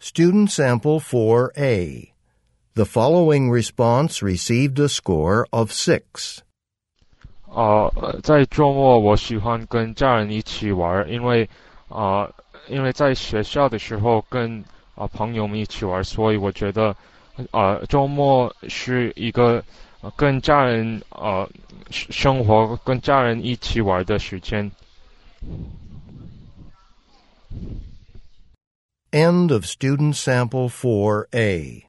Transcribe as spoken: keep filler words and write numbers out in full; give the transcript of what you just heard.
Student Sample four A. The following response received a score of six. 呃，在周末我喜欢跟家人一起玩，因为啊、呃，因为在学校的时候跟啊、呃、朋友们一起玩，所以我觉得啊、呃、周末是一个、呃、跟家人呃生活跟家人一起玩的时间。 End of Student Sample four A.